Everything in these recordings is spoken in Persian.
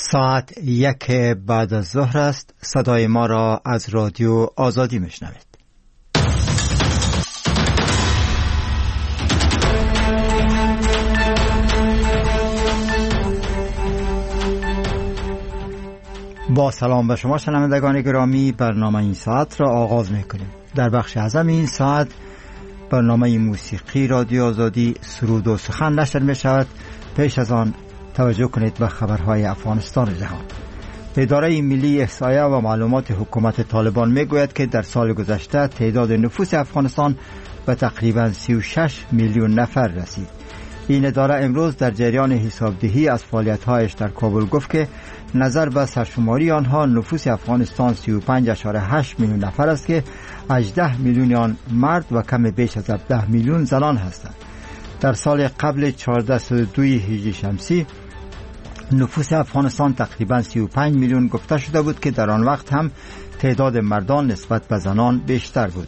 ساعت 1 بعد از ظهر است. صدای ما را از رادیو آزادی میشنوید. با سلام به شما شنوندگان گرامی، برنامه این ساعت را آغاز میکنیم. در بخش اعظم این ساعت برنامه موسیقی رادیو آزادی سرود و سخن نشر می شود. پیش از آن توجه کنید به خبرهای افغانستان و جهان. اداره ملی احصایه و معلومات حکومت طالبان می گوید که در سال گذشته تعداد نفوس افغانستان به تقریبا 36 میلیون نفر رسید. این اداره امروز در جریان حسابدهی از فعالیت‌هایش در کابل گفت که نظر به سرشماری آنها نفوس افغانستان 35.8 میلیون نفر است که 18 میلیون آن مرد و کم بیش از 17 میلیون زنان هستند. در سال قبل 1402 هجری شمسی نفوس افغانستان تقریبا 35 میلیون گفته شده بود که در آن وقت هم تعداد مردان نسبت به زنان بیشتر بود.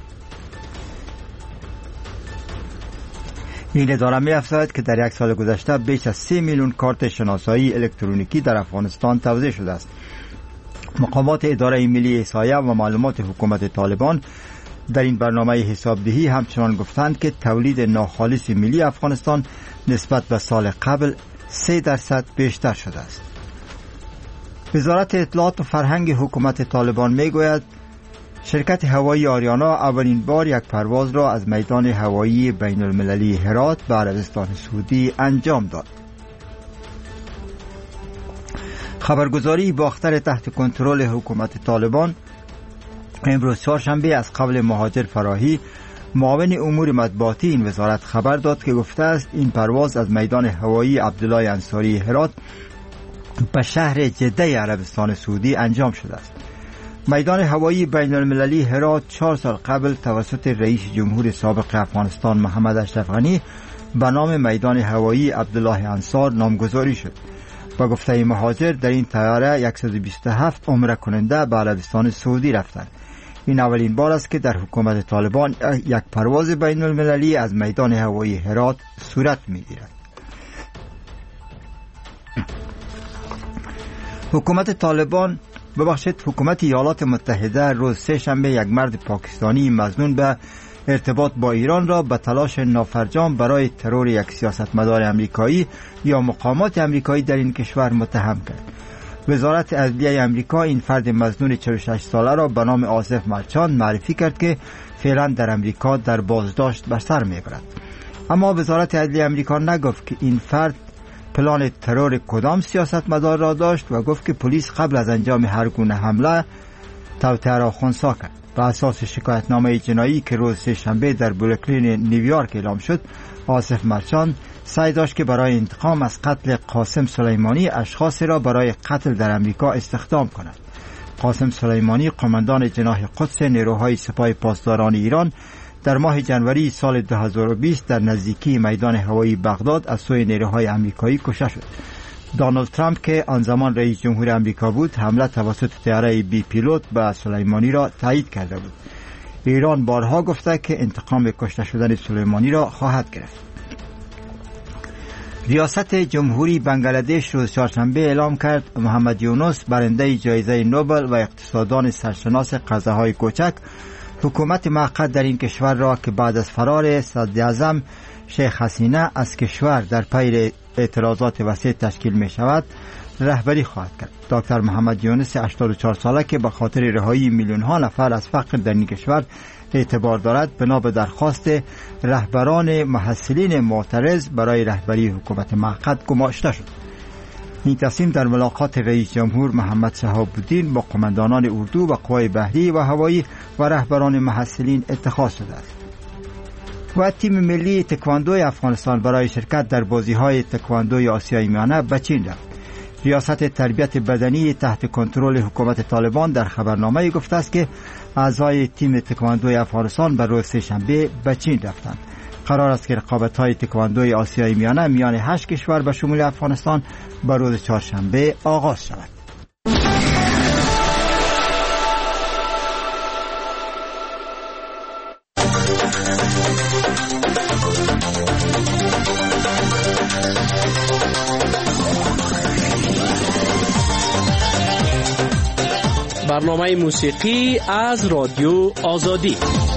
این اداره می افزاید که در یک سال گذشته بیش از 3 میلیون کارت شناسایی الکترونیکی در افغانستان توزیع شده است. مقامات اداره ملی احصایه و معلومات حکومت طالبان در این برنامه حسابدهی همچنان گفتند که تولید ناخالص ملی افغانستان نسبت به سال قبل 3% بیشتر شده است. وزارت اطلاعات و فرهنگ حکومت طالبان می گوید شرکت هوایی آریانا اولین بار یک پرواز را از میدان هوایی بین المللی هرات به عربستان سعودی انجام داد. خبرگزاری باختر تحت کنترل حکومت طالبان امروز چهارشنبه از قبل مهاجر فراهی معاون امور مطبوعاتی این وزارت خبر داد که گفته است این پرواز از میدان هوایی عبدالله انصاری هرات به شهر جده عربستان سعودی انجام شده است. میدان هوایی بین المللی هرات 4 سال قبل توسط رئیس جمهور سابق افغانستان محمد اشرف غنی به نام میدان هوایی عبدالله انصار نامگذاری شد. با گفته مهاجر در این طیاره 127 عمره کننده به عربستان سعودی رفتند. این اولین بار است که در حکومت طالبان یک پرواز بین المللی از میدان هوایی هرات صورت می‌گیرد. حکومت ایالات متحده روز سه‌شنبه یک مرد پاکستانی مظنون به ارتباط با ایران را به تلاش نافرجام برای ترور یک سیاستمدار امریکایی یا مقامات امریکایی در این کشور متهم کرد. وزارت عدلیه امریکا این فرد مظنون 46 ساله را به نام آصف مرچان معرفی کرد که فعلا در امریکا در بازداشت بر سر میبرد. اما وزارت عدلیه امریکا نگفت که این فرد پلان ترور کدام سیاستمدار را داشت و گفت که پلیس قبل از انجام هر گونه حمله توطئه را خنثی کرد. بر اساس شکایتنامه جنایی که روز سه‌شنبه در بروکلین نیویورک اعلام شد، آصف مرچان سعی داشت که برای انتقام از قتل قاسم سلیمانی اشخاصی را برای قتل در امریکا استخدام کند. قاسم سلیمانی قماندان جناح قدس نیروهای سپاه پاسداران ایران در ماه جنوری سال 2020 در نزدیکی میدان هوایی بغداد از سوی نیروهای امریکایی کشته شد. دونالد ترامپ که آن زمان رئیس جمهور امریکا بود، حمله توسط طیاره بی پیلوت به سلیمانی را تایید کرده بود. ایران بارها گفته که انتقام کشته شدن سلیمانی را خواهد گرفت. ریاست جمهوری بنگلادش روز چهارشنبه اعلام کرد محمد یونس برنده جایزه نوبل و اقتصاددان سرشناس قزاهای کوچک حکومت موقت در این کشور را که بعد از فرار صدراعظم شیخ حسینه از کشور در پی اعتراضات وسیع تشکیل می شود رهبری خواهد کرد. دکتر محمد یونس 84 ساله که به خاطر رهایی میلیون ها نفر از فقر در این کشور اعتبار دارد بنا به درخواست رهبران محصلین معترض برای رهبری حکومت موقت گماشته شد. این تصمیم در ملاقات رئیس جمهور محمد شهاب الدین با قماندانان اردو و قوای بحری و هوایی و رهبران محصلین اتخاذ شده است. و تیم ملی تکواندو افغانستان برای شرکت در بازی‌های تکواندوی آسیای میانه به چین رفت. ریاست تربیت بدنی تحت کنترل حکومت طالبان در خبرنامه گفته است که اعضای تیم تکواندوی افغانستان به روز سه‌شنبه به چین رفتند. قرار است که رقابت‌های تکواندوی آسیای میانه میان 8 کشور به شمول افغانستان به روز چهارشنبه آغاز شود. برنامه موسیقی از رادیو آزادی.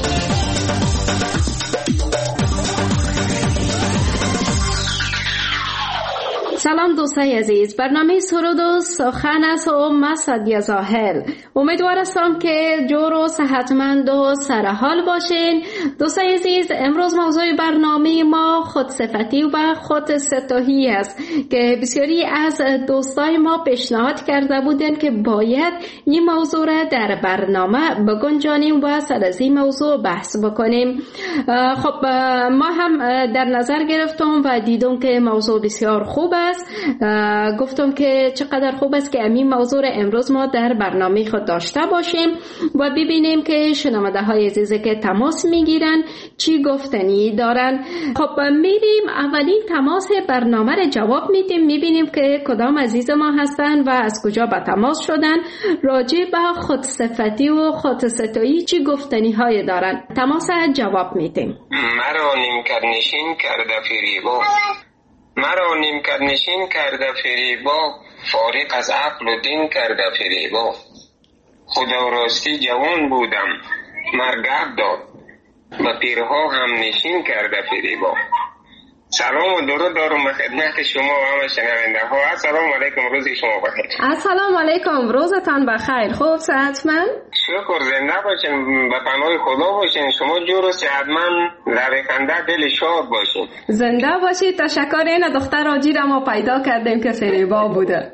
سلام دوستای عزیز، برنامه سرود و سخن است و من سعدیه زاهل. امیدوار هستم که جور و صحتمند و سرحال باشین. دوستای عزیز، امروز موضوع برنامه ما خودصفتی و خودستایی است که بسیاری از دوستای ما پیشنهاد کرده بودند که باید این موضوع را در برنامه بگنجانیم و سر از این موضوع بحث بکنیم. خب ما هم در نظر گرفتم و دیدم که موضوع بسیار خوب است. گفتم که چقدر خوب است که همین موضوع امروز ما در برنامه خود داشته باشیم و ببینیم که شنونده های عزیزی که تماس میگیرن چی گفتنی دارن. خب میریم اولین تماس برنامه را جواب میدیم، میبینیم که کدام عزیز ما هستن و از کجا به تماس شدن، راجع به خودصفتی و خودستایی چی گفتنی های دارن. تماس جواب میدیم. مرا نیمکت نشین کرده فریبا، مرا نیمکت نشین کرده فریبا، فارغ از عقل و دین کرده فریبا. خدا راستی جوان بودم مرگب داد، و پیرها هم نشین کرده فریبا. سلام و درود دارم به خدمت شما و همه شنونده ها. السلام علیکم، روز شما بخیر. السلام علیکم، روزتان بخیر. خوب صحتمند؟ شکر، زنده باشین، به پناه خدا باشین. شما جور و صحتمند، لبخنده، دل شاد باشین. زنده باشید. تشکر. این دختر آجی را ما پیدا کردیم که فریبا بوده.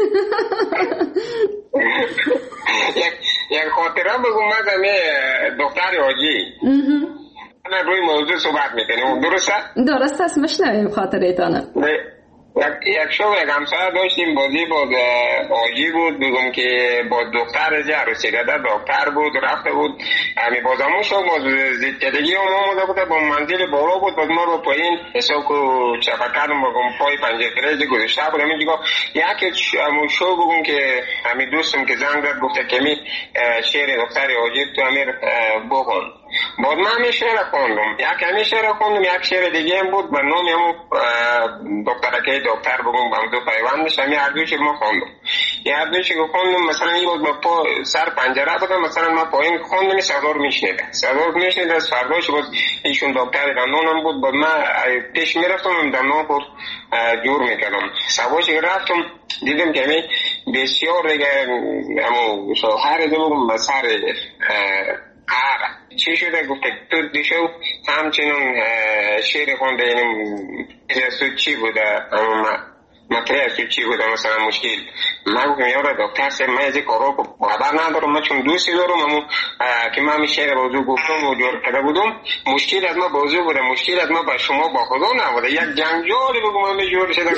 یک خاطره بگم. من دختر آجی روی موضوع صحبت میکنیم، درسته؟ درست است، مشنویم خاطرتانه. یک شو یک همسایه داشتیم، بازی با آجی بود، بگم که با دختر عروسی داده دکتر بود، رفته بود همی بازمون شو، باز زیدکدگی هم آمده بود، با منزل بالا بود، باز ما رو پایین حساب و چپکرم بگم پای پنجره گذاشته بود. همی دیگه یک شو بگم که همی دوستم که زنگ زد گفته که می شعر دختر آجی تو امیر بخون. بعد من همی شعر خوندم، یک همی شعر خوندم، یک شعر دیگه هم بود به نام همون دخترکه دکتر بگم، با دو پیوندش همی هر دوش ما خوندم. یه هر دوش که خوندم مثلا این بود با سر پنجره بودم، مثلا ما پایین خوندم صدا رو میشنیده. از فرداش بود ایشون دکتر دندانم بود، بعد من پیش میرفتم دندان پر جور میکردم. سواش رفتم دیدم که همی بسیار دیگه همون هر دو بگم به سر چی شده؟ گفته تو دیشو همچنون شعر خونده، یعنی سود چی بوده؟ مطرح سود چی بوده مثلا مشکل؟ من گفتم یارا دکتر سه من از این کارا خبر ندارم، من چون دوستی دارم همون که من شعر بازو گفتم و جور کرده بودم. مشکل از ما بازو بوده، مشکل از ما با شما با خدا نبوده. یک جنجالی بگم من جور شده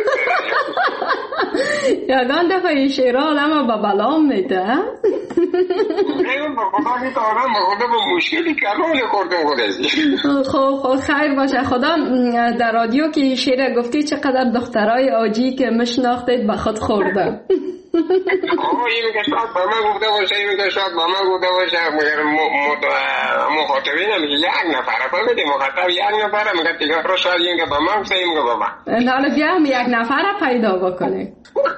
یادان دفعه این شعرها آدم با بلام میده. من با خدا میده آدم با خدا با مشکلی کلان خوردم خودشی. خب خیر باشه. خدا در رادیو که شعر گفتی چقدر دخترای آجی که مشناختید به خود خوردن. این میگه شاید با من گفته باشه، این میگه شاید با من گفته باشه. مخاطبین هم یک نفره فهمیدی، مخاطب یک نفره میگه دیگه رو شاید این میگه با من گفته، این میگه با من. حالا بیا هم یک نفره پیدا بکنه.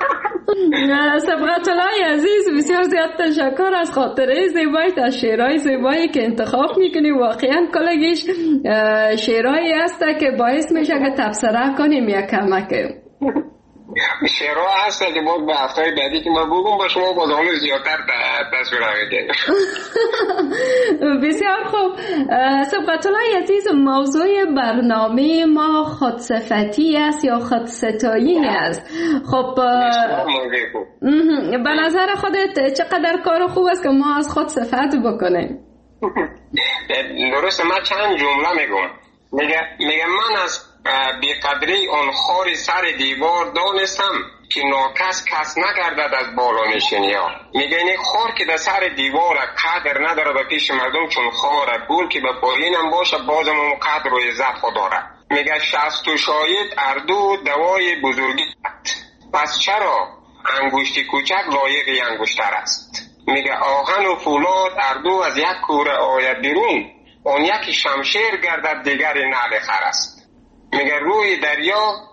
سبقت الله عزیز، بسیار زیاد تشکر از خاطره زیبایت، از شعرهای زیبایی که انتخاب میکنی. واقعا کلگیش شعرهایی هست که باعث میشه که تبصره کنیم یک کمک. شعرها هست که باید به هفته‌های بعدی که ما بگم با شما باز همون زیادتر تصویر آمده. بسیار خوب. سبقت الله عزیز، موضوع برنامه ما خودصفتی است یا خودستایی است. خب به نظر خودت چقدر کار خوب است که ما از خود صفت بکنیم؟ درسته، من چند جمله میگم. میگه من از بیقدری آن خار سر دیوار دانستم که ناکس کس نگردد از بالا نشینی ها. میگه این خار که در سر دیوار قدر نداره به پیش مردم، چون خار گل که به پایینم باشه بازم اون قدر و عزت خدا داره. میگه شست و شاید اردو دوای بزرگی، پس چرا انگشتی کوچک لایق انگشتر است. میگه آهن و فولاد اردو از یک کوره آید بیرون، اون یکی شمشیر گردد دیگری نعل خر است. میگه روی دریا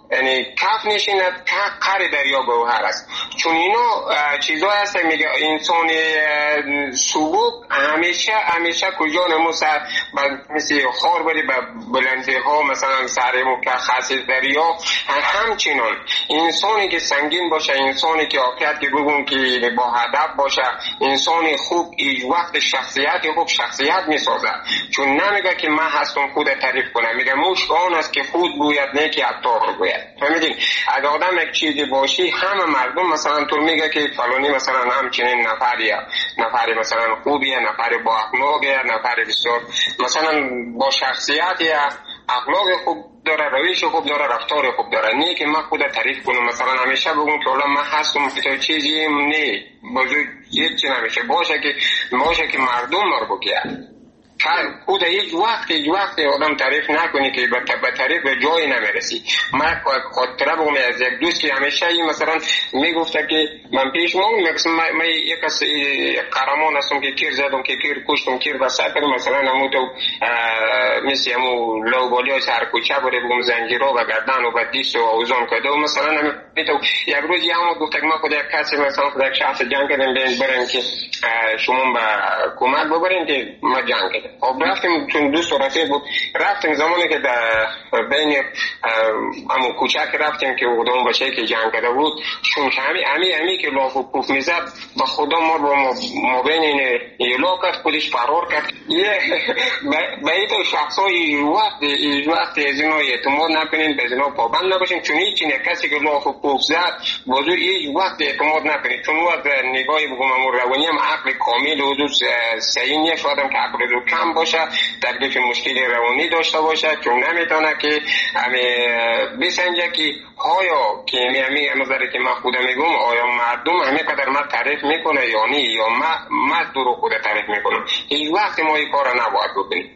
یعنی کف نشیند قعر دریا گوهر است. چون اینا چیزایی هست میگه انسان سبوک همیشه کجا نموسه مثل خار بری به بلندی ها مثلا سرمو که خاصی دریا، همچنان انسانی که سنگین باشه، انسانی که عافیت که بگون که با هدف باشه، انسانی خوب ایج وقت شخصیت خوب شخصیت میسازه. چون نمیگه که من هستم خود تعریف کنم، میگه موش آن است که خود گوید نه که عطار گوید. فهمیدین؟ اگه آدم یک چیزی باشی همه مردم مثلا تو میگه که فلانی مثلا همچنین نفری مثلا خوبیه، نفری با اخلاقیه، نفری بسیار مثلا با شخصیتی، اخلاق خوب داره، روش خوب داره، رفتار خوب داره. نه که من خود تعریف کنم مثلا همیشه بگم که من هستم که چیزی نه بزرگ هیچ نمیشه. باشه که مردم رو بگه خود هیچ وقت آدم تعریف نکنی که به تعریف به جایی نمیرسی. من خاطره بگم از یک دوست که همیشه مثلا میگفته که من پیش من یک از قهرمان هستم که کیر زدم، که کیر کشتم، کیر بسر کردم، مثلا همون تو مثل همون لوبالی سر کوچه بره بگم زنجیرها و گردن و بدیست و اوزان کرده و مثلا تو یک روز همون گفته که من خود یک کسی مثلا خود یک شخص جنگ کردم بریم که شما به کمک ببرین که ما جنگ کردم. خب رفتیم چون دوست و رفیق بود، رفتیم زمانی که در بین همون کوچک رفتیم که اون بچه که جنگ کرده بود، چون همی که لاف و پوف میزد با خدا ما رو مبین این ایلا کرد، خودش فرار کرد. به این شخص های وقت از اینا اعتماد نکنین، به اینا پابند نباشین، چون هیچ کسی که لاف و پوف زد بازور هیچ وقت اعتماد نکنین. چون وقت نگاهی بگم همون روانی هم عقل کامل و دوست صحیح نیست، آدم که عقل رو کم باشه، تکلیف مشکلی روانی داشته باشه، چون نمیتونه که بسنجه که آیا که همین نظری که من خودم میگم آیا مردم همین قدر من تعریف میکنه یا نه، یا من دورو خود تعریف میکنم. هیچ وقت ما این کار نباید بکنیم.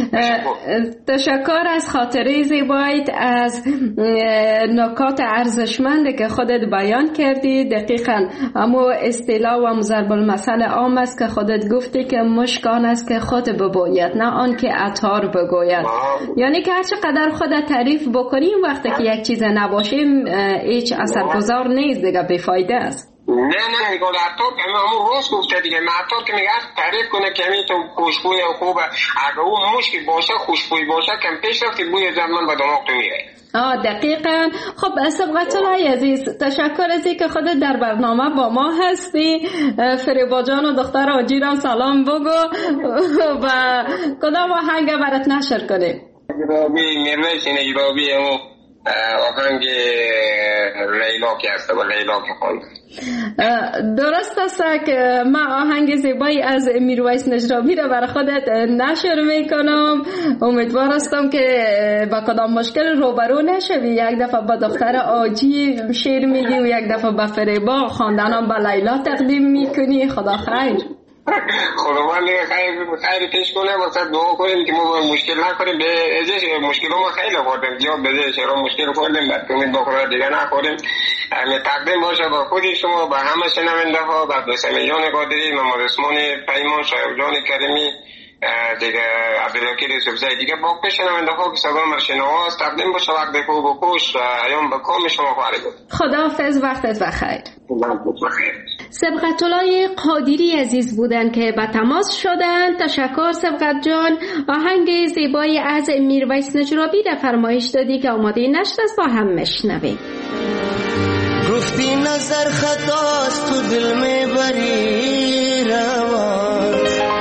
تشکر از خاطره زیبایت، از نکات ارزشمند که خودت بیان کردی. دقیقاً اما اصطلاح و ضرب المثل عام است که خودت گفتی که مشک آن است که خود ببوید نه آن که عطار بگوید. یعنی که هر چقدر خودت تعریف بکنیم وقتی که یک چیز نباشیم هیچ اثرگذار نیست دیگه، بیفایده است. نه میگه عطار که همون راست گفته دیگه. عطار که میگه تعریف کنه که همین تو خوشبوی خوبه، اگه اون مشکی باشه خوشبوی باشه کم پیش رفتی بوی زمان به دماغ تو میره. دقیقاً. خب سبقت الله عزیز، تشکر از اینکه خودت در برنامه با ما هستی. فریبا جان و دختر آجیرم سلام بگو و کدام آهنگ برات نشر کنی؟ میرویس نجرابی همون آهنگ لیلا که هست و لیلا که خواند. درست است که من آهنگ زیبایی از میرویس نجرابی را برای خودت نشر میکنم. امیدوار هستم که با کدام مشکل روبرو نشوی. یک دفعه با دختر آجی شعر میگی و یک دفعه با فریبا خواندنم با لیلا تقدیم میکنی. خدا خیر. خداوند خیر پیش کنه، واسه دعا کنیم که ما مشکل نخوریم. به ازش مشکل ما خیلی خوردیم، جواب بده شما مشکل خوردیم، بعد کنید بخوره دیگه نخوریم. تقدیم باشه با خودی شما، با همه شنونده ها، با بسیار جان قادری، محمد عثمان پیمان، شایب جان کریمی، دیگه عبدالوکیل یوسفزئی، دیگه باقی شنونده ها که صدا مرشنوا است. تقدیم باشه وقت خوب و خوش ایام به کام شما خواهد بود. خداحافظ، وقتت بخیر. سبقت الله قادری عزیز بودن که به تماس شدن. تشکر سبقت جان. آهنگ زیبایی از میرویس نجرابی را فرمایش دادی که آماده نشد است، با هم مشنویم. گفتی نظر خطاست تو دل میں بری روان،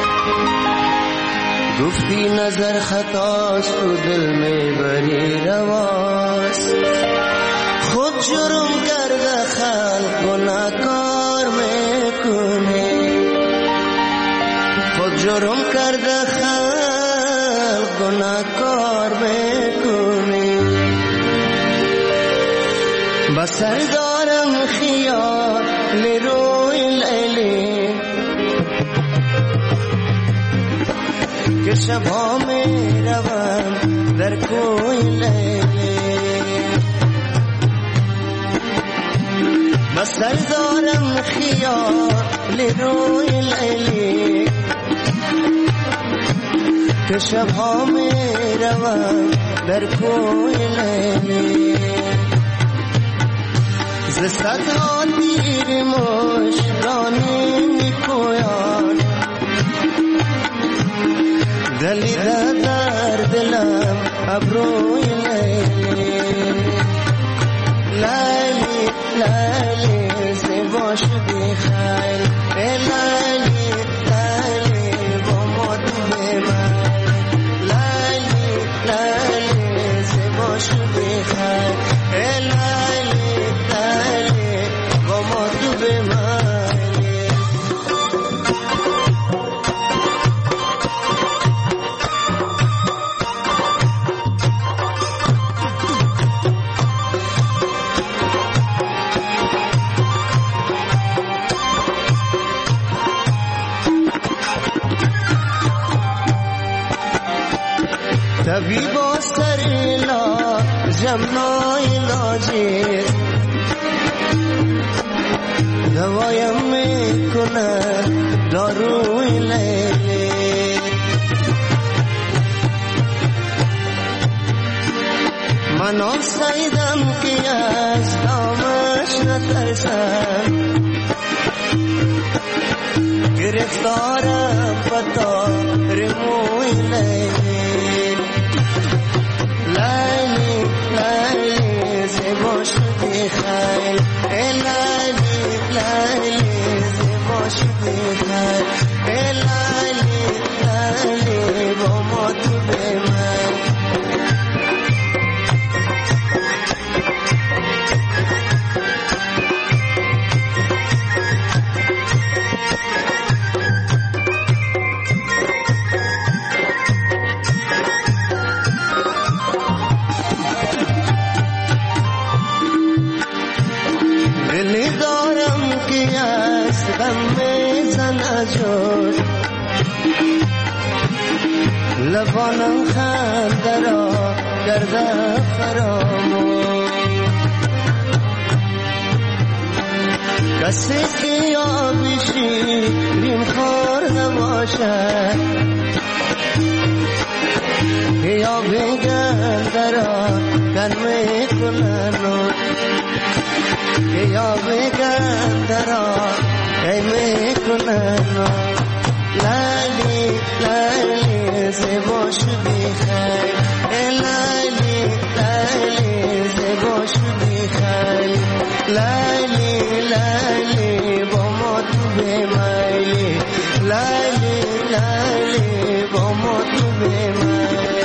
گفتی نظر خطاست تو دل میں بری رواست، خود جرم کرده خلق گناهکار میکنه، خود جرم کرده خلق گناهکار میکنه، بسر دارم خیال روی لیلی که شبها می روم در کوی لیلی، بسر دارم خیال روی لیلی که شبها می روم در کوی لیلی، ز صدها تیر مشکانی میکویان دلیده در دلم ابروی لیلی لیلی زیبا شدی خیل لیلی لیلی با ما تو بمن لیلی لیلی زیبا شدی خیل لیلی لیلی با ما تو بمن طبیبا سر علاجم ناعلاجه دوایم میکنه داروی لیلی من آسایدم که از دامش نترسم گرفتارم پتا رموی لیلی لیلی لیلی زیبا شدی خیل لیلی لیلی زیبا شدی خیل لیلی لیلی با ما تو بمن لبانم خنده را کرده فراموش کسی که یابی شیرین خورده باشد یا بگنده را کن میکنن یا بگنده را کن میکنن لیلی لیلی زیبا شدی خیل لیلی لیلی زیبا شدی خیل لیلی لیلی با ما تو بمیلی لیلی لیلی با ما تو بمیلی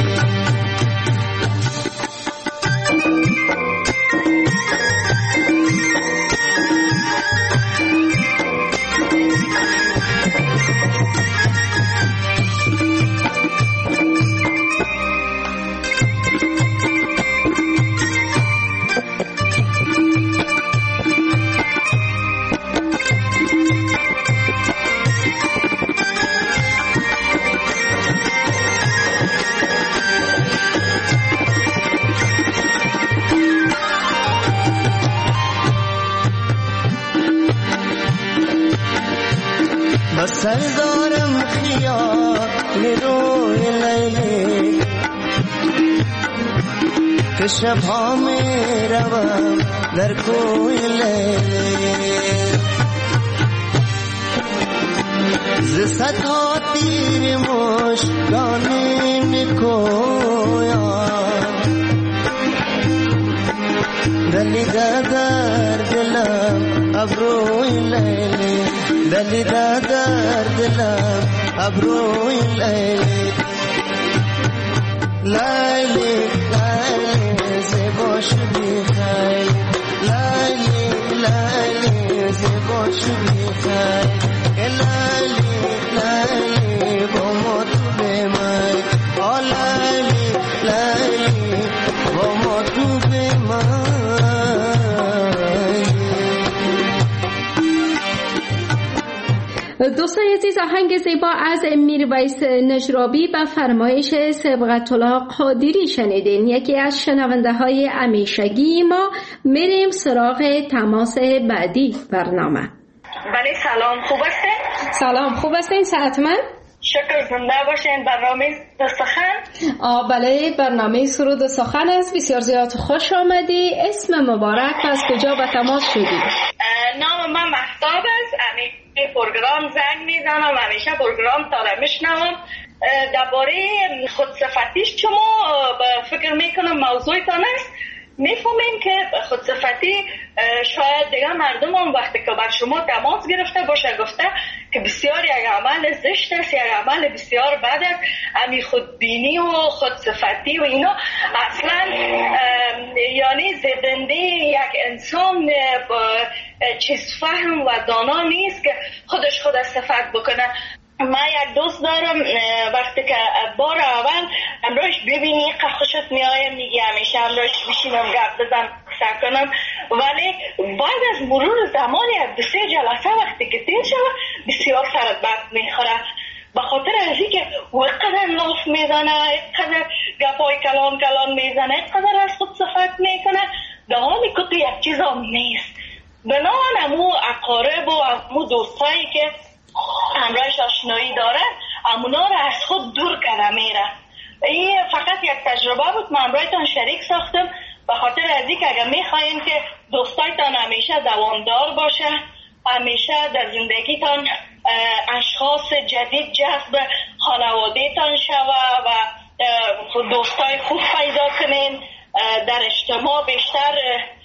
سر دارم خیال روی لیلی که شبها می روم در کوی لیلی ز صدها تیر مشکانی میکویان دلیده در دلم ابروی لیلی دلیده در دلم ابروی لیلی لیلی لیلی زیبا شدی خیل لیلی لیلی زیبا شدی خیل لیلی لیلی با ما تو بمن لیلی لیلی با ما تو بمن دوستان عزیز، آهنگ زیبا از میرویس نجرابی و فرمایش صبغت الله قادری شنیدین. یکی از شنونده های همیشگی ما. میریم سراغ تماس بعدی برنامه. بله سلام، خوب هستین؟ سلام، خوب هستین؟ صحتمند؟ شکر، زنده باشین. برنامه سخن. بله، برنامه سرود و سخن است. بسیار زیاد خوش آمدی. اسم مبارک و از کجا به تماس شدی؟ نام من مهتاب است. همیشه پروگرام زنگ میزنم، همیشه پروگرام تا را میشنوم. درباره خودصفتی شما فکر میکنم موضوعتان است. میفهمیم که خودصفتی شاید دیگه مردم هم وقتی که بر شما تماس گرفته باشه گفته که بسیار یک عمل زشت است، یک عمل بسیار بد است. امی خودبینی و خودصفتی و اینا اصلا یعنی زبنده یک انسان چیز فهم و دانا نیست که خودش خود صفت بکنه. من یک دوست دارم وقتی که بار اول امروز ببینی که خوشت میایه میگی همیشه امروز بشینم گپ بزنم قصه کنم، ولی بعد از مرور زمان یک 2-3 جلسه وقتی که تیر شود بسیار سرت بد میخوره، به خاطر از اینکه وقدر لاف میزنه، اینقدر گپای کلان میزنه، اینقدر از خود صفت میکنه در حالی که تو یک چیز هم نیست. بنابراین امو اقارب و امو دوستایی که همراهش آشنایی داره امونا را از خود دور کرده میره. این فقط یک تجربه بود، من همراهتان شریک ساختم به خاطر از اینکه اگر میخواین که دوستایتان همیشه دوامدار باشه، همیشه در زندگیتان اشخاص جدید جذب خانوادهتان شوه و دوستای خوب پیدا کنین، در اجتماع بیشتر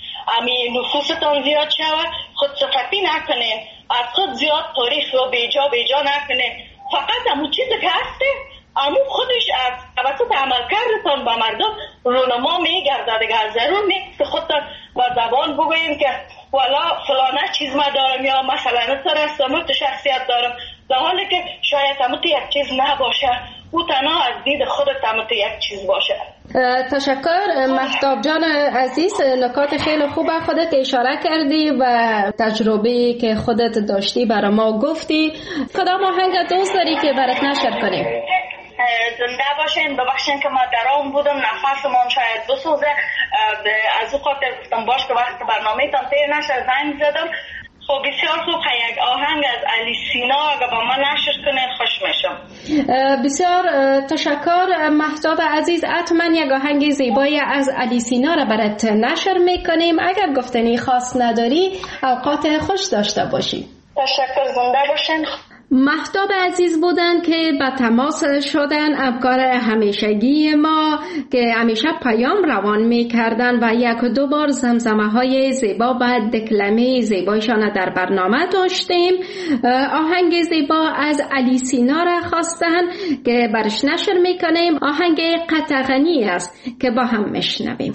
نفوستان زیاد شوه، خودصفتی نکنین، از خود زیاد تاریخ رو بیجا نکنین. فقط همون چیزی که هسته همون خودش از توسط عملکردتان به مردم رونما میگرده دیگه. ضرور نیست که خودتان با زبان بگوییم که والا فلانه چیز ما دارم یا مثلا تو رستم تو شخصیت دارم، در حالی که شاید همون تو یک چیز نباشه، او تنها از دید خودت همون تو یک چیز باشه. تشکر مهتاب جان عزیز، نکات خیلی خوبه خودت اشاره کردی و تجربه که خودت داشتی برای ما گفتی. کدام آهنگ دوست داری که برات نشر کنیم؟ زنده باشین. ببخشین که ما درام بودم، نفسمون شاید بسوزه، از او خاطر گفتم باش که وقت برنامه تان تیر نشه زنگ زدم. خب بسیار خوب، یک آهنگ از علی سینا اگه با من نشر کنین خوش میشم. بسیار تشکر مهتاب عزیز. حتما یک آهنگ زیبایی از علی سینا را برات نشر میکنیم. اگر گفتنی خاص نداری اوقات خوش داشته باشی. تشکر، زنده باشین. مهتاب عزیز بودن که به تماس شدن، همکار همیشگی ما که همیشه پیام روان می کردن و 1-2 بار زمزمه های زیبا و دکلمه زیبایشان در برنامه داشتیم. آهنگ زیبا از علی سینا را خواستن که برش نشر می کنیم. آهنگ قطغنی است که با هم میشنویم.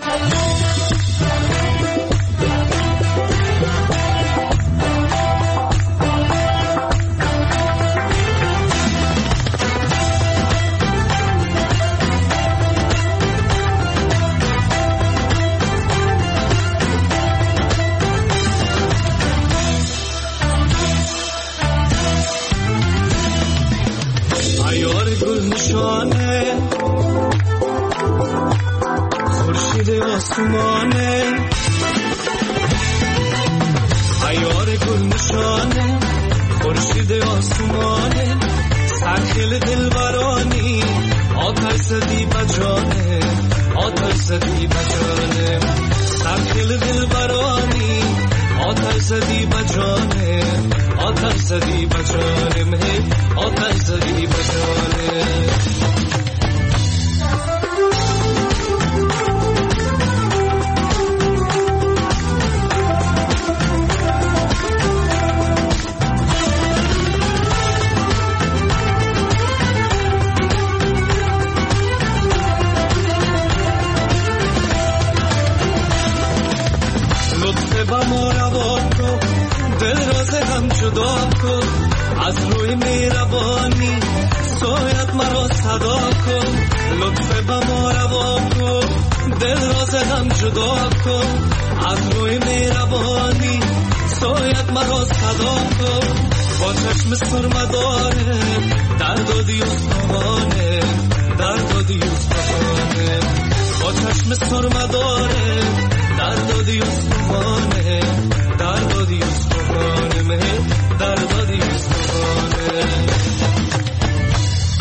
خورشید آسمانه، عیار گل نشانه، خورشید آسمانه، سرخیل دلبرانی، آتش زدی بجانه، آتش زدی بجانه، سرخیل دلبرانی، آتش زدی بجانه، آتش زدی بجانه، آتش زدی بجانه. جدا کن از روی مهربانی، سویت مرا صدا کن، لطف به ما روا کن، دل راز هم جدا کن از روی مهربانی، سویت مرا صدا کن، با چشم سرمداره دردادی استوانه، دردادی استوانه، با چشم سرمداره دردادی استوانه، دردادی استوانه، دردادی استوانه.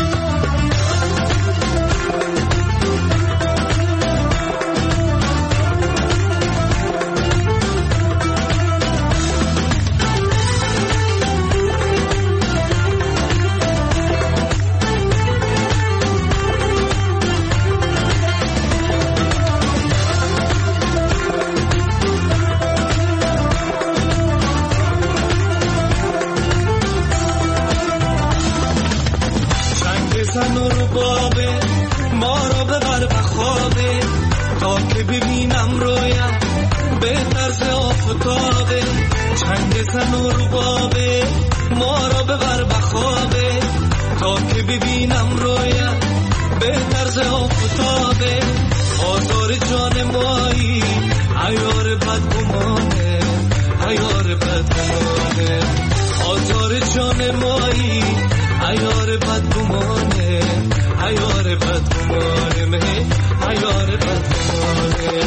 بزن و ربابه ما را ببر بخوابه تا که ببینم رویت به طرز آفتابه آزار جان مایی عیار بدگمانه عیار بدگمانه آزار جان مایی عیار بدگمانه عیار بدگمانه عیار بدگمانه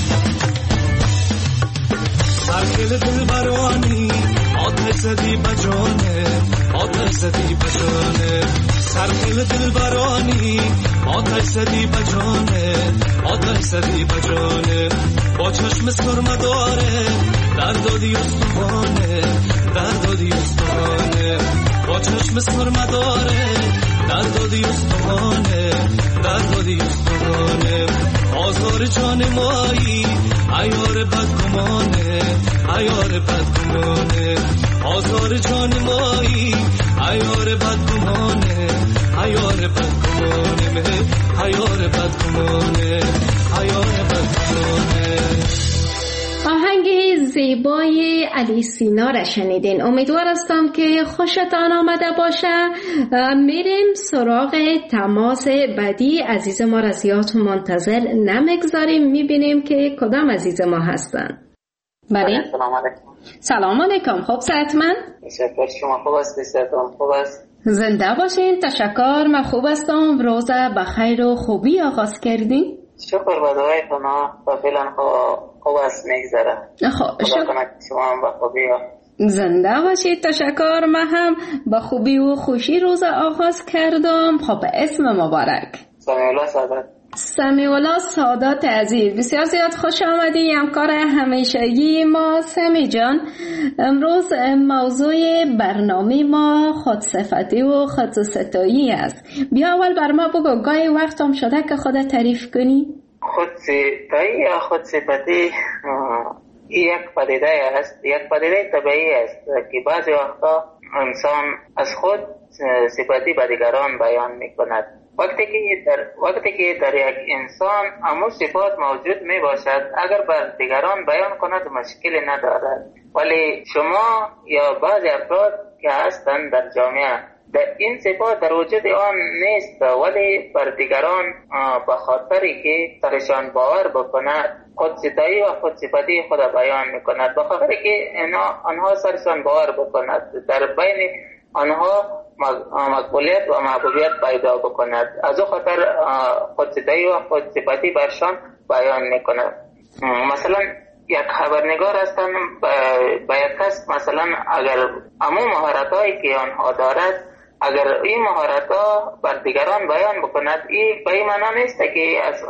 سرکل دل برانی آتش زدی بجانه آتش زدی بجانه سرکل دل برانی آتش زدی بجانه آتش زدی بجانه با چشم سرمداره در دادی استوانه در دادی استوانه با چشم سرمداره در دادی استوانه در دادی استوانه آزار جان مایی عیار بدگمانه عیار بدگمانه آزار جان مایی عیار بدگمانه عیار بدگمانه عیار بدگمانه عیار بدگمانه. آهنگ زیبای علی سینا را شنیدین. امیدوار هستم که خوشتان آمده باشه. میریم سراغ تماس بعدی. عزیز ما را زیاد منتظر نمیگذاریم، میبینیم که کدام عزیز ما هستن. بله سلام علیکم. سلام علیکم. خوب صحتمند؟ تشکر. شما خوب است؟ صحتم خوب است؟ زنده باشین. تشکر. من خوب هستم. روز بخیر و خوبی آغاز کردین؟ شکر به دعای شما. فعلا خوب است میگذره. شما هم به خوبی زنده باشید. تشکر. من هم به خوبی و خوشی روز آغاز کردم. خب اسم مبارک؟ سمیعالله سادات. سمیعالله سادات عزیز، بسیار زیاد خوش آمدی. همکار همیشگی ما سمی جان. امروز موضوع برنامه ما خودصفتی و خودستایی است. بیا اول بر ما بگو گاهی وقت هم شده که خودت تعریف کنی؟ خودستایی یا خودصفتی یک پدیده است، یک پدیده طبیعی است که بعضی وقتا انسان از خود صفتی به دیگران بیان می کند. وقتی که در یک انسان همون صفات موجود می باشد، اگر بر دیگران بیان کند مشکلی ندارد، ولی شما یا بعضی افراد که هستند در جامعه در این صفات در وجود آن نیست، ولی بر دیگران به خاطری که سرشان باور بکند خودستایی و خودصفتی خود بیان می کند، به خاطری که آنها سرشان باور بکند، در بین آنها مقبولیت و محبوبیت پیدا بکند، از او خاطر خودستایی و خودصفتی برشان بیان می کند. مثلا یک خبرنگار هستن به یک کس، مثلا اگر همون مهارتایی که آنها دارد اگر این مهارت‌ها بر دیگران بیان بکند، این به این معنی نیست که از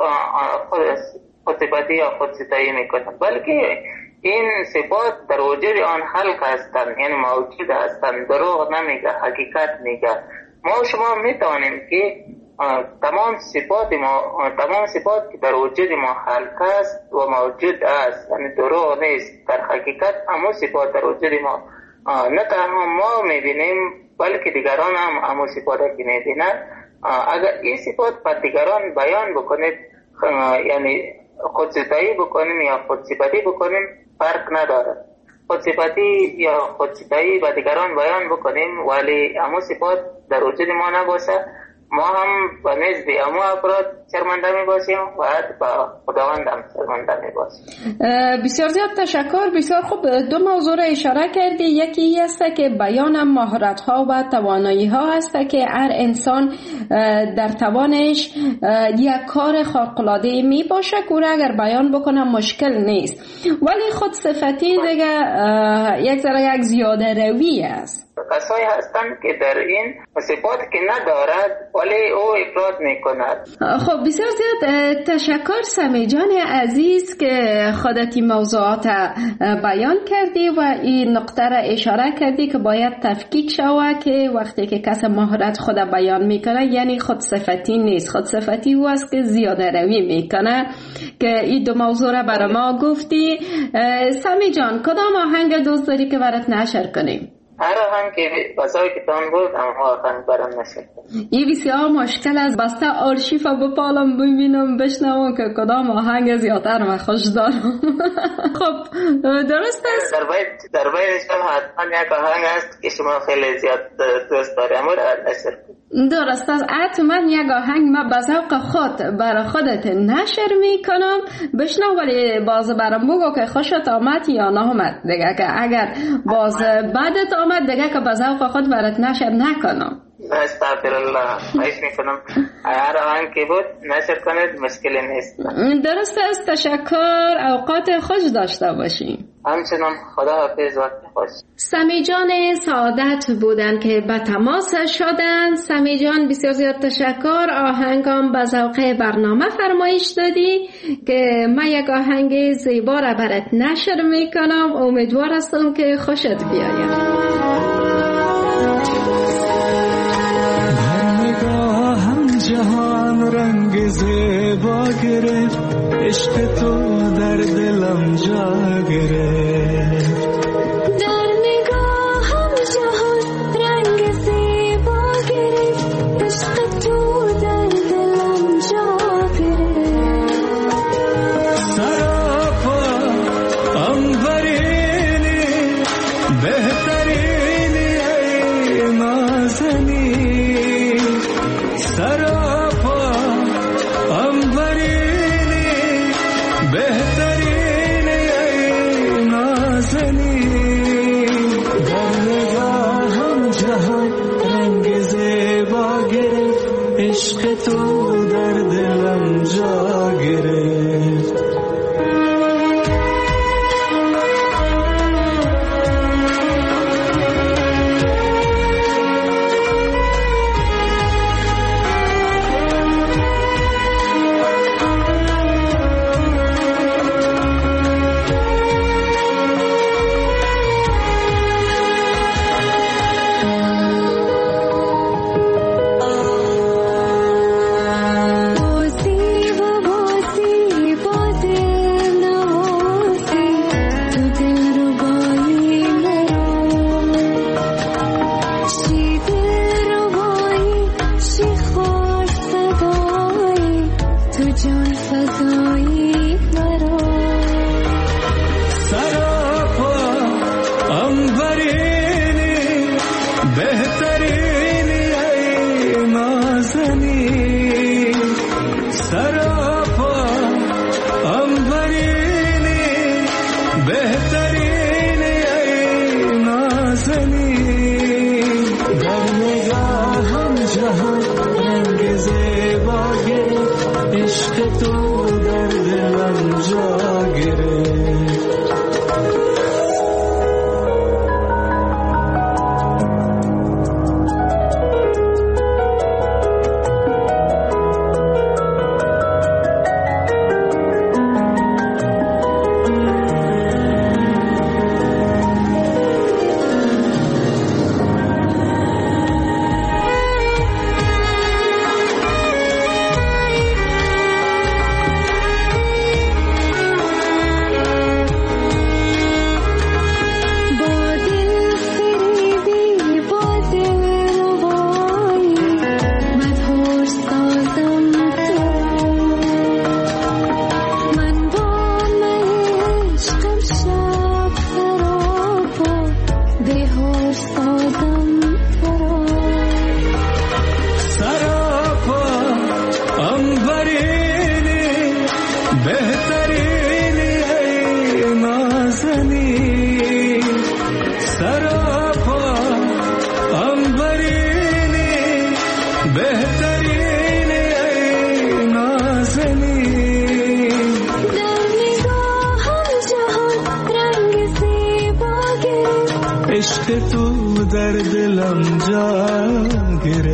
خودصفتی یا خودستایی میکند، بلکه این صفات در وجود آن خلق هستند، یعنی موجود هستند، دروغ نمیگه، حقیقت میگه. ما شما میتوانیم که تمام صفات که در وجود ما خلق است و موجود است، یعنی دروغ نیست، در حقیقت همون صفات در وجود ما نه تنها ما میبینیم بلکه دیگران هم همون صفات که میبینند. اگر این صفات بر دیگران بیان بکنید، یعنی خودستایی بکنیم یا خودصفتی بکنیم، فرق ندارد. خودصفتی یا خودستایی به دیگران بیان بکنیم ولی همون صفات در وجود ما نباشه، ما هم به نزد اما افراد شرمنده می باشیم و با خداوند هم شرمنده می باشیم. بسیار زیاد تشکر. بسیار خوب. دو موضوع را اشاره کردی. یکی این است که بیان مهارت ها و توانایی ها است که هر انسان در توانش یک کار خارق العاده می باشه که اگر بیان بکنه مشکل نیست، ولی خود صفتی دیگه یک ذره یک زیاده روی است. کسایی هستند که در این صفات که ندارد ولی او افراد میکند. خب بسیار زیاد تشکر سمی جان عزیز که خودت این موضوعات بیان کردی و این نقطه را اشاره کردی که باید تفکیک شود که وقتی که کس مهارت خود بیان میکنه یعنی خود صفتی نیست، خود صفتی او است که زیاده روی میکنه، که این دو موضوع را برای ما گفتی. سمی جان کدام آهنگ دوست داری که برات نشر کنیم؟ هر آهنگ که بسای کتان بود اما آهنگ برام نشد. یه بسیار مشکل از بسته آرشیف بپالم ببینم بشنوم که کدام آهنگ زیادتر من خوش دارم. خب درست است؟ در بینش هم حتما یک آهنگ هست که شما خیلی زیاد دوست داری اما نشر درست است. حتما یک آهنگ من به ذوق خود برای خودت نشر میکنم بشنو، ولی باز برام بگو که خوشت آمد یا نه آمد دیگه، که اگر باز بعدت آمد دیگه که به ذوق خود برات نشر نکنم. استغفرالله، خواهش میکنم هر آهنگ که بود نشر کنید، مشکلی نیست. درست است. تشکر، اوقات خوش داشته باشیم. همچنان، خدا حافظ، وقت خوش. سمی جان سعادت بودن که به تماس شدن. سمی جان بسیار زیاد تشکر. آهنگام به ذوق برنامه فرمایش دادی که من یک آهنگ زیبا را برات نشر میکنم، امیدوار هستم که خوشت بیاید. جهان رنگ زیبا گرفت، عشق تو در دلم جا گرفت. در نگاهم جهان رنگ زیبا گرفت، عشق تو در دلم جا گرفت. سراپا عنبرینی بهترینی ای نازنی، سراپا عنبرینی بهترینی ای نازنی. در نگاهم جهان رنگ زیبا گرفت، عشق تو در دلم جا گرفت.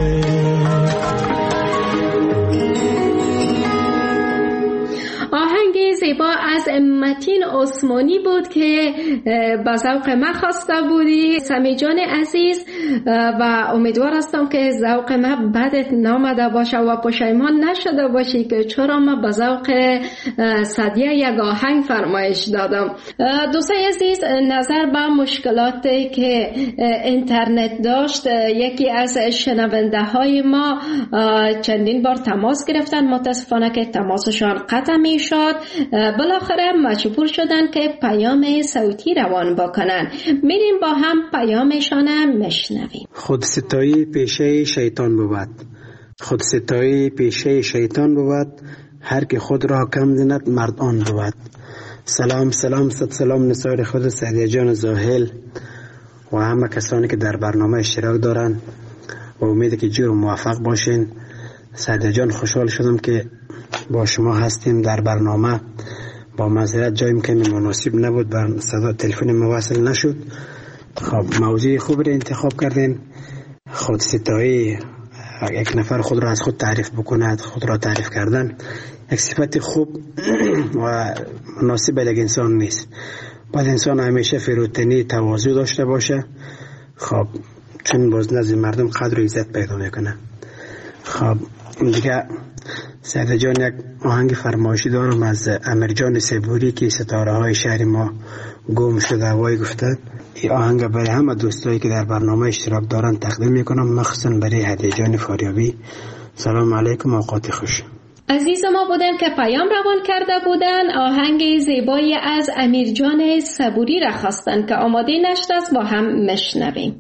آهنگ زیبا از متین عثمانی بود که به ذوق من خواسته بودی سمی جان عزیز، و امیدوار هستم که ذوق من بدت نامده باشه و پشیمان نشده باشی که چرا من به ذوق صدیه یک آهنگ فرمایش دادم. دوستای عزیز، نظر به مشکلاتی که اینترنت داشت، یکی از شنونده های ما چندین بار تماس گرفتن، متاسفانه که تماسشان قطع می شد، بالاخره مجبور شدن که پیام صوتی روان بکنن. میریم با هم پیامشان مشنویم. خودستایی پیشه شیطان بود، خودستایی پیشه شیطان بود، هر که خود را کم زند مرد آن بود. سلام صد سلام نصار خود سعدیه جان زاهل و همه کسانی که در برنامه اشتراک دارن و امید که جور موفق باشین. سعدیه جان خوشحال شدم که با شما هستیم در برنامه. با معذرت جایم که مناسب نبود، بر صدا تلفن موصل نشد. خب موضوع خوب را انتخاب کردین. خودستایی، یک نفر خود را از خود تعریف بکند، خود را تعریف کردن یک صفت خوب و مناسب به یک انسان نیست. باید انسان همیشه فروتنی، تواضع داشته باشه. خب چون باز نزد مردم قدر و عزت پیدا میکنه. خب دیگه سعید جان یک آهنگ فرمایشی دارم از امیرجان سبوری که ستاره های شهر ما گم شده وای گفته. این آهنگ برای همه دوستایی که در برنامه اشتراک دارن تقدیم میکنم، مخصوصا برای هدیه جان فاریابی. سلام علیکم، اوقات خوش. عزیز ما بودن که پیام روان کرده بودن، آهنگ زیبایی از امیرجان صبوری را خواستن که آماده نشده است، با هم مشنویم.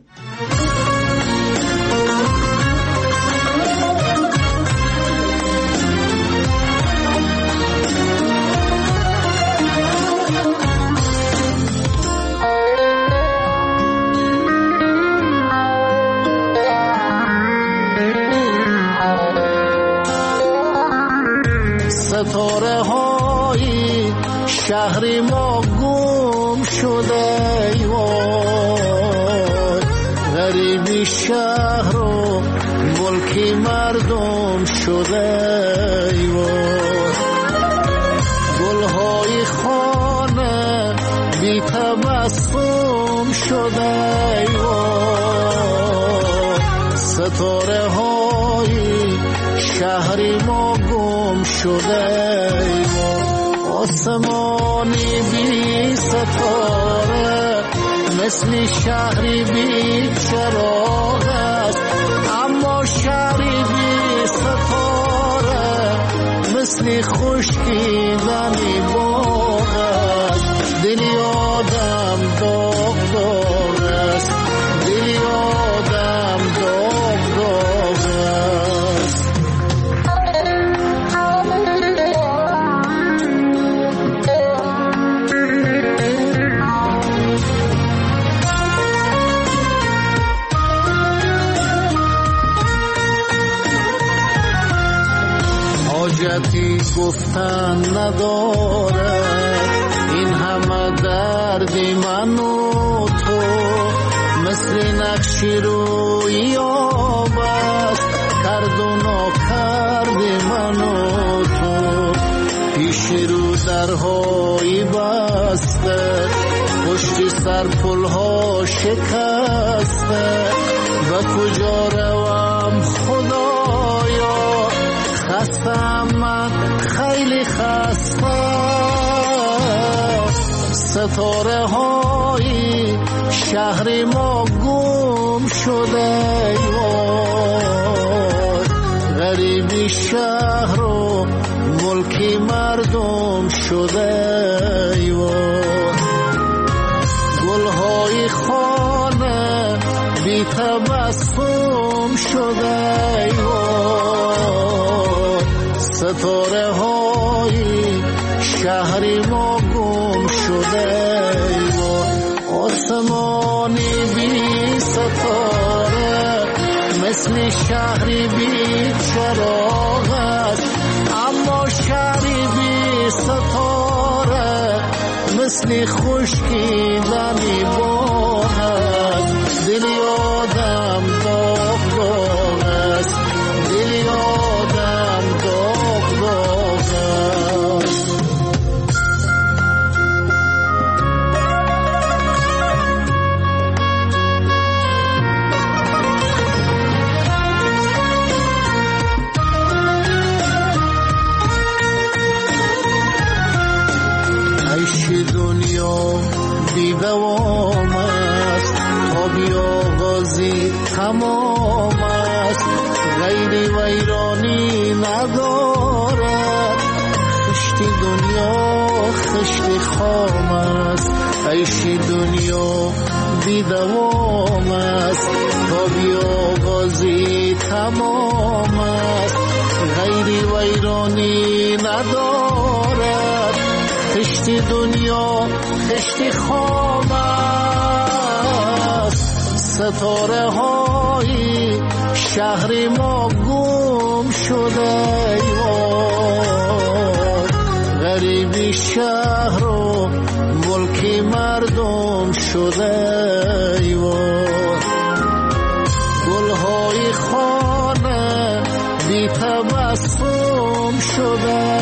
ستاره های شهر ما گم شده وای، غریبی شهر و ملکی مردم شده وای، گلهای خانه بی تبسم شده وای، ستاره های شهر ما گم شده آسمانی بی ستاره مثل شهری بی چراغ است، اما شهری بی ستاره مثل خشکیدنی باغ است. دلی آدم داغ داغ است، دلی آدم داغ داغ است. حاجتی گفتن نداره این همه دردی من و تو، مثل نقشی روی آب است کرد و ناکرد من و تو. پیش رو درهایی بسته، پشت سر پلها شکسته، و کجا روم خدایا خستم من خیلی خسته. ستاره های شهر ما گم شده وای، غریبی شهر و ملکی مردم شده وای، گلهای خانه بی تبسم شده وای، ستاره های شهر ما گم شده وای، آسمانی بی ستاره مثل شهری بی چراغ است، اما شهری بی ستاره مثل خشکیدنی باغ است. دلی آدم داغ داغ است، دلی آدم داغ داغ است. بازی تمام است، غیر ویرانی ندارد. خشت دنیا خشت خام است، عیش دنیا بی دوام است. تا بیا بازی تمام است، غیر ویرانی ندارد. خشت دنیا خشت خام است. ستاره های شهر ما گم شده، غریبی شهر و ملک مردم شده. گلهای خانه بی تبسم شده.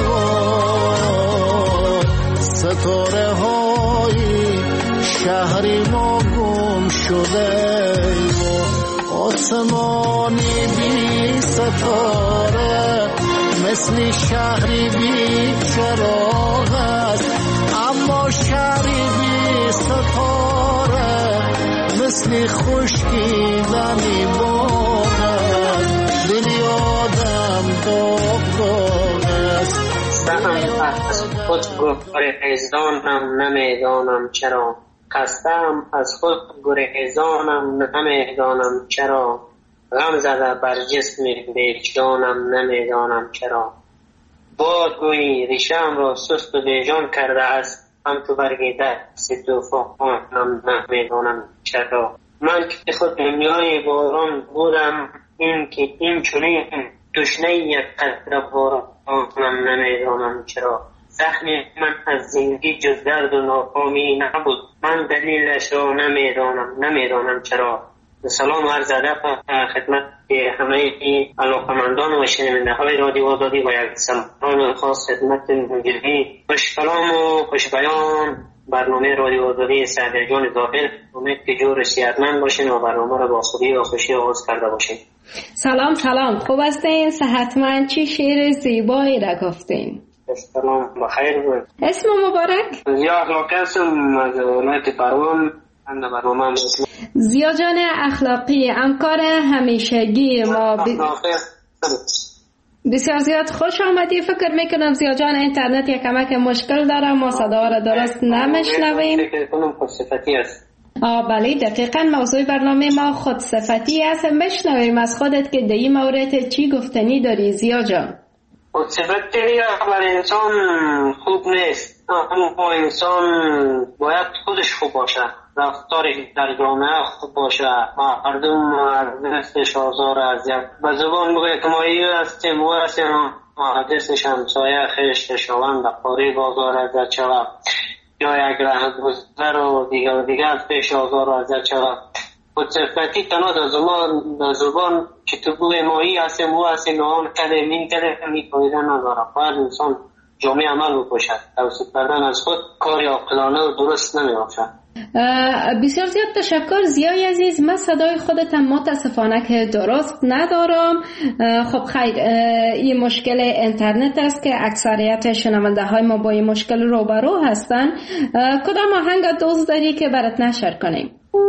ستاره های شهر ما گم شده. آسمانی بی ستاره مثل شهری بی چراغ است، اما شهری بی ستاره مثل خشکیدنی باغ است. دل آدم داغ داغ است. خسته‌ام از خود گریزانم نمیدانم چرا، خسته‌ام از خود گریزانم نمیدانم چرا. غم زده بر جسم بیجانم نمیدانم چرا. باد گویی ریشه‌ام را سست و بیجان کرده است، هم تو برگ دست طوفانم نمیدانم چرا. من که خود دنیای باران بودم، این چنین تشنه یک قطره بارانم نمیدانم چرا. زخم من از زندگی جز درد و ناکامی نبود، من دلیلش را نمیدانم چرا. سلام عرض ادب خدمت همه علاقمندان و شنونده های رادیو آزادی و یک سلام خاص خدمت مجری خوش کلام و خوش بیان برنامه رادیو آزادی سعدی جان ظاهر. امید که جور صحتمند باشین و برنامه را با خوبی و خوشی آغاز کرده باشین. سلام خوب هستین؟ صحتمند؟ چی شعر زیبایی را گفتین؟ سلام بخیر بود. اسم مبارک؟ زیا اخلاقی هستم از ولایت پروان. زیا جان اخلاقی همکار همیشگی ما بسیار زیاد خوش آمدی. فکر میکنم زیا جان اینترنت یک کمک مشکل داره، ما صدا را درست نمیشنویم. بله دقیقا موضوع برنامه ما خودصفتی است. بشنویم از خودت که در این مورد چی گفتنی داری زیا جان. خودصفتی برای انسان خوب نیست، اما انسان باید خودش خوب باشه، رفتاری در جامعه خوب باشه، مردم از دستش آزار اذیت به زبان بگوید که ما هستیم و هستیم، دستش همسایه خشت شوند قاری بازار اذیت شود، یا یک رهگذر و دیگر از پیش آزار اذیت شود. خودصفتی تنها در زبان که تو بگوی مایی هستیم و هستیم آن کلیم این کلیم میپایده نداره. باید انسان جامعه عمل بکشد. توصیف کردن از خود کاری عاقلانه و درست نمیباشد. بسیار زیاد تشکر زیای عزیز. من صدای خودتم متاسفانه که درست ندارم. خب خیر، این مشکل اینترنت است که اکثریت شنونده های ما با این مشکل روبرو هستن. کدام آهنگ دوست داری که برات نشر کنیم؟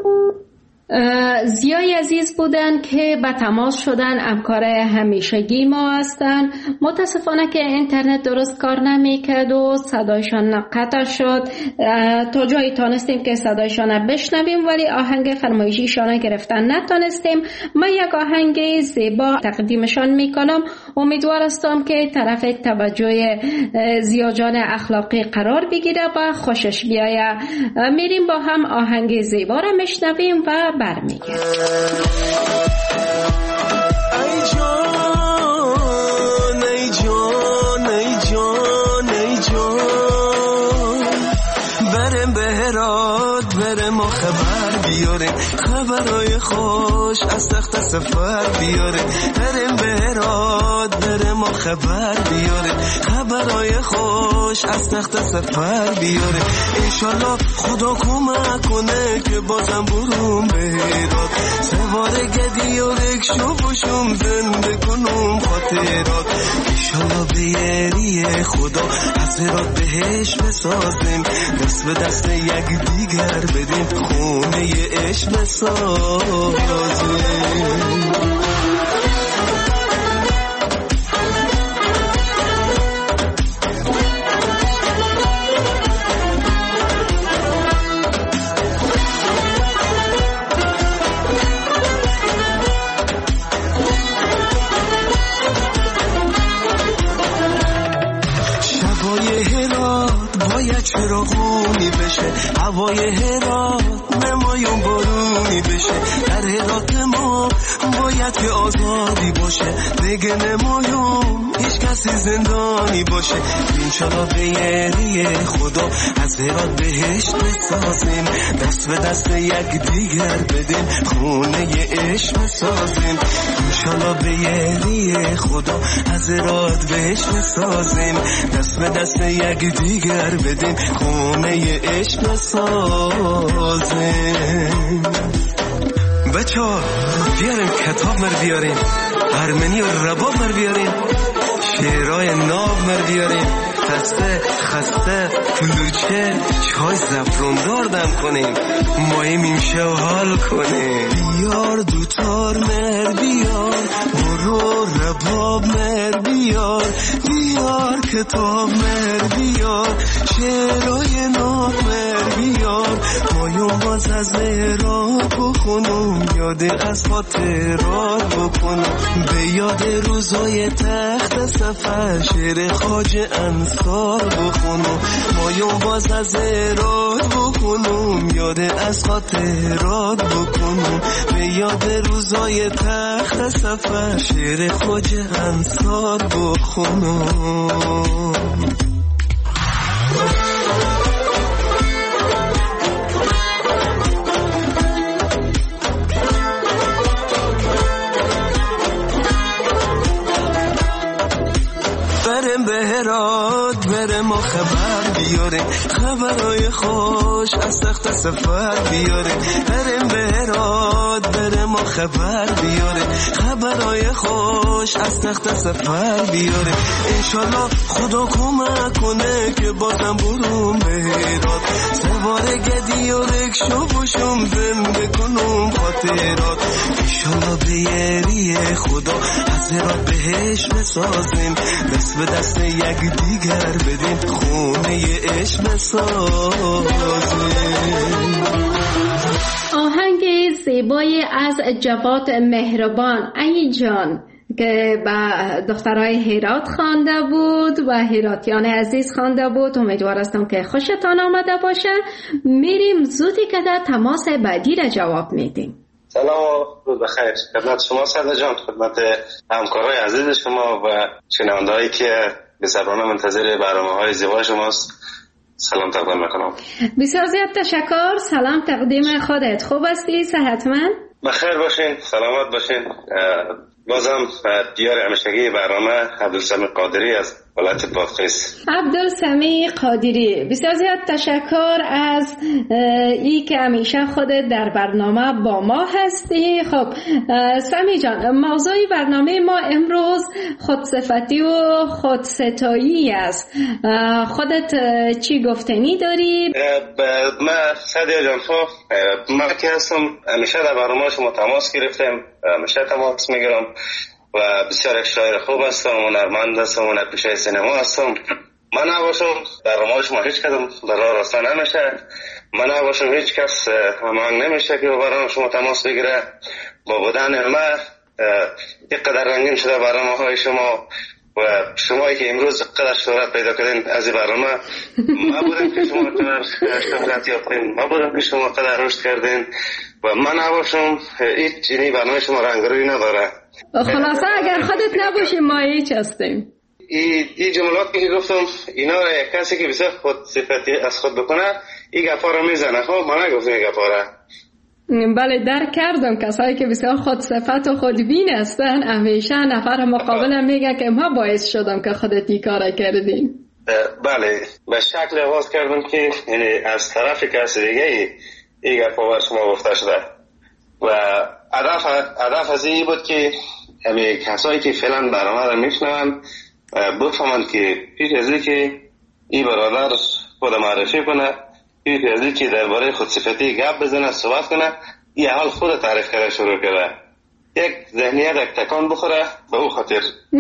زیای عزیز بودن که به تماس شدن، همکار همیشگی ما هستن. متاسفانه که اینترنت درست کار نمیکرد و صدایشان قطع شد. تا جایی تانستیم که صدایشان بشنویم ولی آهنگ فرمایشیشان گرفتن نتانستیم. من یک آهنگ زیبا تقدیمشان میکنم. امیدوار هستم که طرف توجه زیا جان اخلاقی قرار بگیره و خوشش بیایه. میریم با هم آهنگ زیبا را میشنویم و برمیگردیم. ای جان ای جان ای جان ای جان، برم بهرات برم و خبر بیاره، خبرای خوش از تخت سفر بیاره. برم بهرات برم و خبر بیاره، خبرای خوش از تخت سفر بیاره. انشالله خدا کمک کنه که بازم بروم بهرات، سوار گدی و رکشو باشم زنده کنم خاطرات. انشالله یاری خدا حضرات بهش بسازیم، دست به دست یک دیگر بدیم، خونه عشق بسازیم. چراغونی بشه، هوای هرات نمایون بارونی بشه، در هرات ما باید که آزادی باشه، دیگه نمایون هیچ کسی زندانی باشه. انشالله به یاری خدا از هرات بهشت بسازیم، دست به دست یک دیگر بدیم، خونه عشق بسازیم. انشالله به یاری خدا از هرات بهشت بسازیم، دست به دست یک دیگر بدیم، خونه عشق بسازیم. بچه ها بیاریم کتاب مر بیاریم، ارمنی و رباب مر بیاریم، شعرهای ناب مر بیاریم، خسته خسته کلوچه چای زفروندار دم کنیم، مایه میمشه و حال کنیم. بیار دوتار مر بیار، برو رباب مر بیار، بیار کتاب مر بیار، شعرهای ناب مر بیار، مایون باز از هرات بخونم، یاد از خاطرات بکنم، به یاد روزای تخت سفر شعر خواجه انصار بخونم، مایون باز از هرات بخونم، یاد از خاطرات بکنم، به یاد روزای تخت سفر شعر خواجه انصار بخونم. هرات برم و خبر بیاریم، خبرهای خوش از تخت سفر بیاریم، برم به هرات برم و خبر بیاریم، خبرهای خوش از تخت سفر بیاریم. انشالله خدا کمک کنه که بازم برم به هرات، سوار گدی و رکشو باشم زنده کنم خاطرات. انشالله به یاری خدا از هرات بهش بسازیم، دست به دست یک دیگر بدیم، خونه عشق بسازیم. آهنگ زیبای از جواد مهربان ای جان که با دخترای هرات خوانده بود و هراتیان عزیز خوانده بود. امیدوار هستم که خوشتان آمده باشه. میریم زودی که در تماس بعدی را جواب میدیم. سلام و بخیر خدمت شما ساده جان، خدمت همکارای عزیز شما و شنوندهایی که به صبرانه منتظر برنامه‌های زیبا شماست سلام تقدیم میکنم. بسیار زیاد تشکر. سلام تقدیم خودت. خوب هستی؟ صحتمند؟ بخیر باشین، سلامت باشین. بازم دیار همیشگی برنامه عبدالسمیع قادری از ولایت بادغیس. عبدالسمیع قادری، بسیار زیاد تشکر از ای که همیشه خودت در برنامه با ما هستی. خب سمیع جان، موضوع برنامه ما امروز خودصفتی و خودستایی است. خودت چی گفتنی داری؟ من سعدیه جان من که هستم همیشه در برنامه شما تماس گرفتم، همیشه تماس میگیرم و بسیار یک شاعر خوب هستم، هنرمند هستم، هنرپیشه سینما هستم. من نباشم برنامه شما هیچ کدوم برای راستان نمیشه، من نباشم هیچ کس هماهنگ نمیشه که برنامه شما تماس بگیره. با بودن من یک قدر رنگین شده برنامه های شما و شمایی که امروز قدر شهرت پیدا کردین از این برنامه. ما بودم که شما قدر شهرت یافتین، ما بودم که شما قدر رشد کردین و من نباشم هیچ چیزی برنامه شما رنگروی نداره. خلاصه اگر خودت نباشی ما هیچ هستیم. این جملاتی که گفتم اینا را یک کسی که بسیار خود صفتی از خود بکنه این گفا را میزنه. خب من نگفتم این گفا را. بله درک کردم. کسایی که بسیار خود صفت و خودبین هستن همیشه نفر مقابل میگه که ما باعث شدم که خودت این کار کردین. بله به شکل آغاز کردم که یعنی از طرف کسی دیگه این گفا بر شما گفته شده و هدف از این بود که همه کسایی که فعلا برنامه را میشنون بفهمند که پیش از این که این برادر خود معرفی کنه، پیش از این که درباره خودصفتی گپ بزنه، صحبت کنه، این حال خود تعریف کرده شروع کرده. یک ذهنیت یک تکان بخوره به او خاطر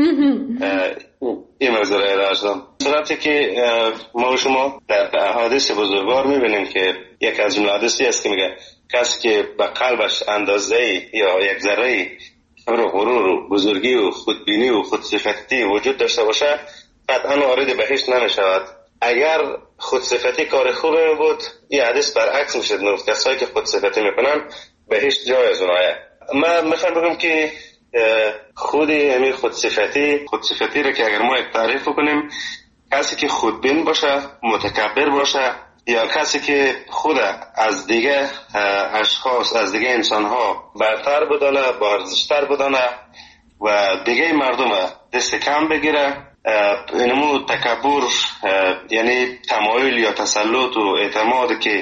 این موضوع را ارائه شدم. صورتی که ما و شما در احادیث بزرگوار میبینیم که یک از جمله حدیثی است که میگه کسی که به قلبش اندازه‌ای یا یک ذره‌ای غرور و بزرگی و خودبینی و خودصفتی وجود داشته باشه قطعا وارد بهشت نمیشود. اگر خودصفتی کار خوبی بود این حدیث برعکس میشد، میگفت کسایی که خودصفتی میکنن بهشت جای از اونایه. من میخوام بگم که خود همین خودصفتی را که اگر ما تعریف کنیم، کسی که خودبین باشه، متکبر باشه، یا کسی که خود از دیگه اشخاص، از دیگه انسانها برتر بدانه، بارزشتر بدانه و دیگه مردم دست کم بگیره، اینمو تکبر یعنی تمایل یا تسلط و اعتماد که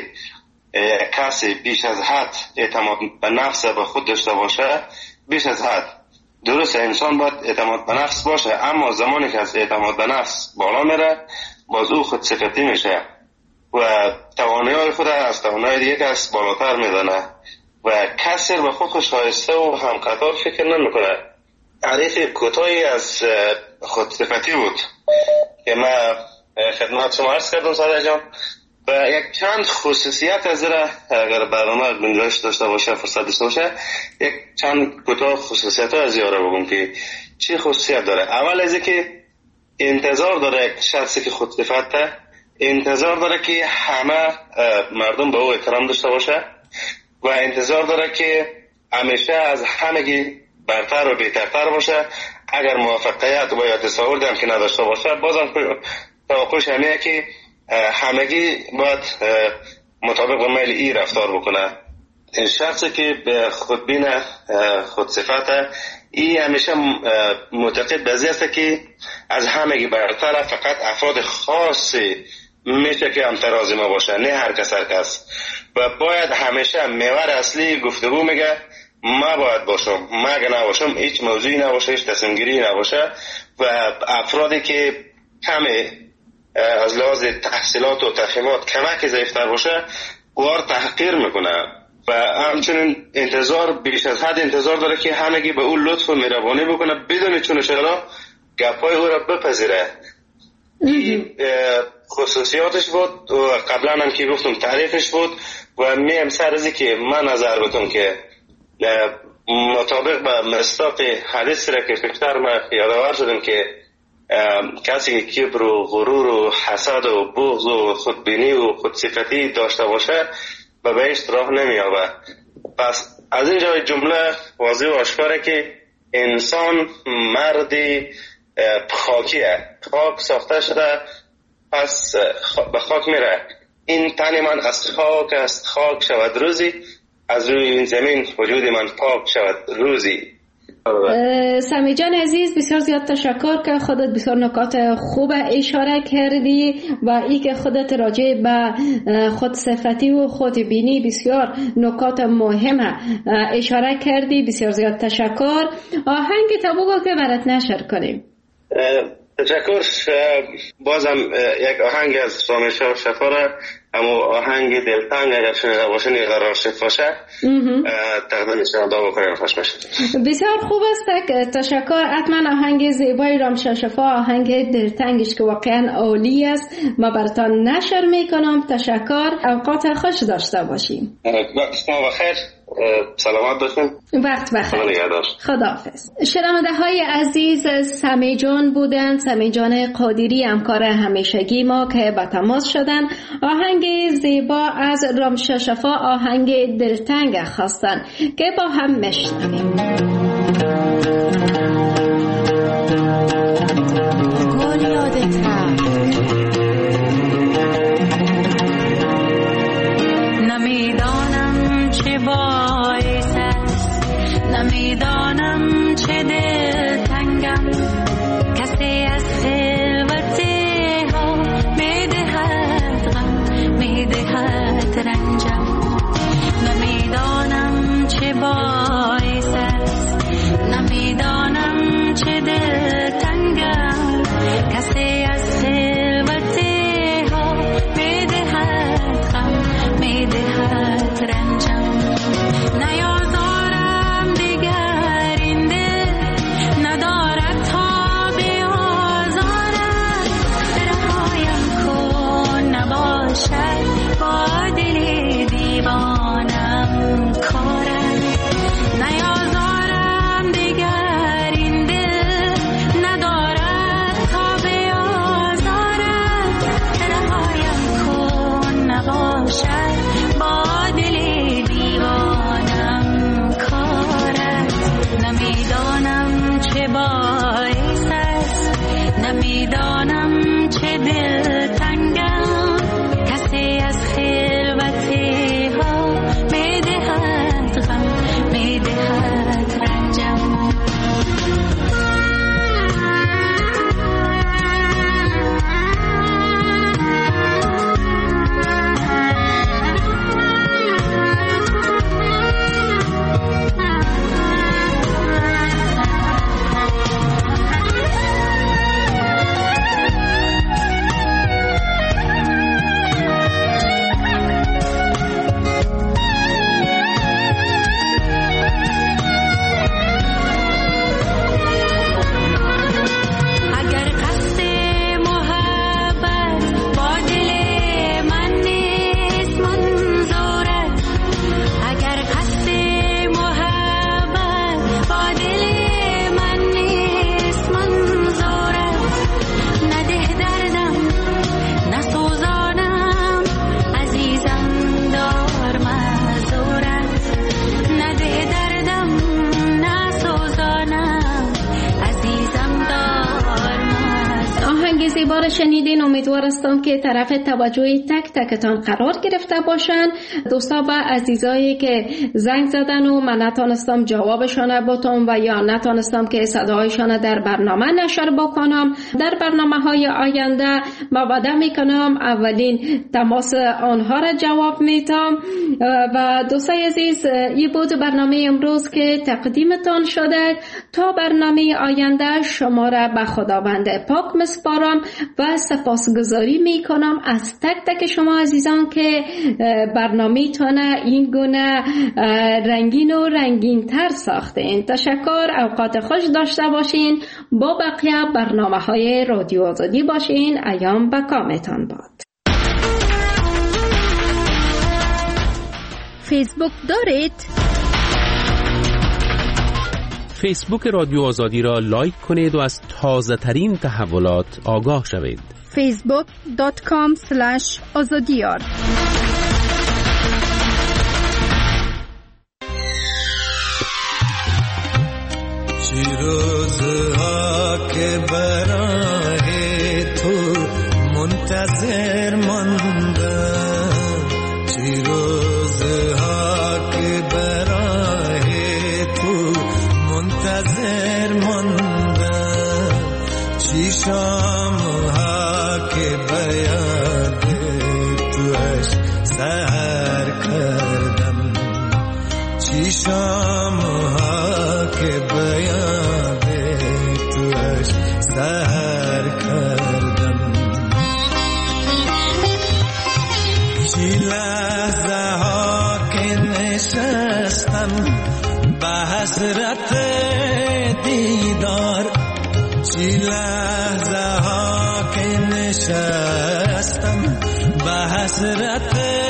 کسی بیش از حد اعتماد به نفس به خود داشته باشه، بیش از حد. درست انسان باید اعتماد به نفس باشه، اما زمانی که از اعتماد به نفس بالا میره باز او خود صفتی میشه و توانایی خود از توانایی دیگه کس بالاتر میدانه و کسی به خود شایسته و همقطار فکر نمیکنه. تعریف کوتاهی از خود صفتی بود که من خدمت شما عرض کردم ساده جان و یک چند خصوصیت از را اگر برنامه گنجایش داشته باشه، فرصت داشته باشه، یک چند کوتاه خصوصیت ها از یاره بگم که چی خصوصیت داره. اول از که انتظار داره یک شخصی که خود صفته، انتظار داره که همه مردم به او احترام داشته باشه و انتظار داره که همیشه از همگی برتر و بهترتر باشه. اگر موفقیت و یا تساهل هم که نداشته باشه بازم توقعش همینه که همگی باید مطابق با میل ای رفتار بکنه. این شخصی که خودبین خودصفته ای همیشه معتقد به است که از همگی برتر فقط افراد خاصی میشه که همتراز ما باشه، نه هر کس و باید همیشه محور اصلی گفتگو میگه ما باید باشم، ما اگه نباشم هیچ موضوعی نباشه، هیچ تصمیم گیری نباشه و افرادی که کمه از لحاظ تحصیلات و تفهیمات کمک ضعیفتر باشه وار تحقیر میکنه و همچنین انتظار بیش از حد انتظار داره که همگی به اون لطف و مهربانی بکنه بدون چون چرا گپای او را بپذیره. خصوصیاتش بود و قبلا هم که گفتم تعریفش بود و میم سر ازی که من نظر بتون که مطابق به مصداق حدیث را که فکر ما یادآور شدیم که کسی که کبر و غرور و حسد و بغض و خودبینی و خودصفتی داشته باشه به بهشت راه نمی‌یابه. پس از اینجا جمله واضح و آشکاره که انسان مردی خاکیه، خاک ساخته شده پس به خاک میره. این تن من از خاک است، خاک شود روزی، از روی این زمین وجود من پاک شود روزی. سمی جان عزیز بسیار زیاد تشکر که خودت بسیار نکات خوب اشاره کردی و ای که خودت راجع به خودصفتی و خودبینی بسیار نکات مهم اشاره کردی. بسیار زیاد تشکر. آهنگ تابوگو که برات نشر کنیم. تشکر. بازم یک آهنگ از رامین شفا اما آهنگ دلتنگ اگر شنیده باشین قرار شد باشه تقدیم شما بکنیم خوش باشید. بسیار خوب است. تشکر. حتما آهنگ زیبای رامین شفا آهنگ دلتنگش که واقعا عالی است ما براتان نشر میکنم. تشکر. اوقات خوش داشته باشیم. وقت شما بخیر. سلامت باشین. وقت بخیر. خداحافظ. شنونده های عزیز سمی جان بودن، سمی جان قادری همکار همیشگی ما که به تماس شدن. آهنگ زیبا از رامین شفا آهنگ دلتنگ خواستن که با هم میشنویم. گل یادت نمیدانم چه باعث است، نمیدانم چه دلتنگم، کسی از خلوت ها میدهد غم، میدهد رنجم. نمیدانم چه باعث است، نمیدانم آخرین بار شنیدین. امیدوار هستم که طرف توجه تک تکتان قرار گرفته باشن. دوستا و عزیزایی که زنگ زدن و من نتونستم جوابشان بتم و یا نتونستم که صدایشان در برنامه نشر بکنم، در برنامه های آینده ما وعده میکنم اولین تماس آنها را جواب میدم. و دوستای عزیز، این بود برنامه امروز که تقدیمتان شده. تا برنامه آینده شما را به خداوند پاک مسپارم و سپاسگزاری میکنم از تک تک شما عزیزان که برنامه تانه این گونه رنگین و رنگین تر ساختین. تشکر. اوقات خوش داشته باشین. با بقیه برنامه های رادیو آزادی باشین. ایام به کامتان باد. فیسبوک دارید؟ فیسبوک رادیو آزادی را لایک کنید و از تازه ترین تحولات آگاه شوید. facebook.com/azadiyar روزها که برای تو منتظر ماندم، چی روزها که برای تو منتظر ماندم، چی شامها که بیاد توش سهر کردم، چی شامها که بیاد توش سهر کردم، چی لحظه ها که نشستم به حسرت دیدار، چی لحظه ها که نشستم به حسرت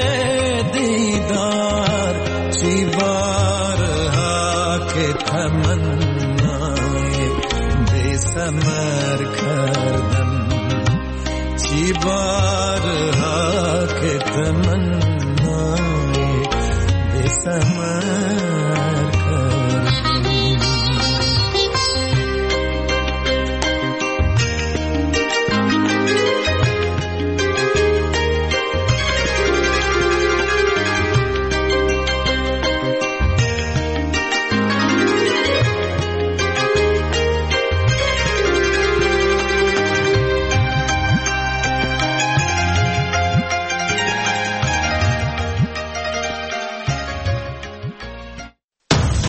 دیدار، چی بارها که تمنای بی ثمر کردم، چی بار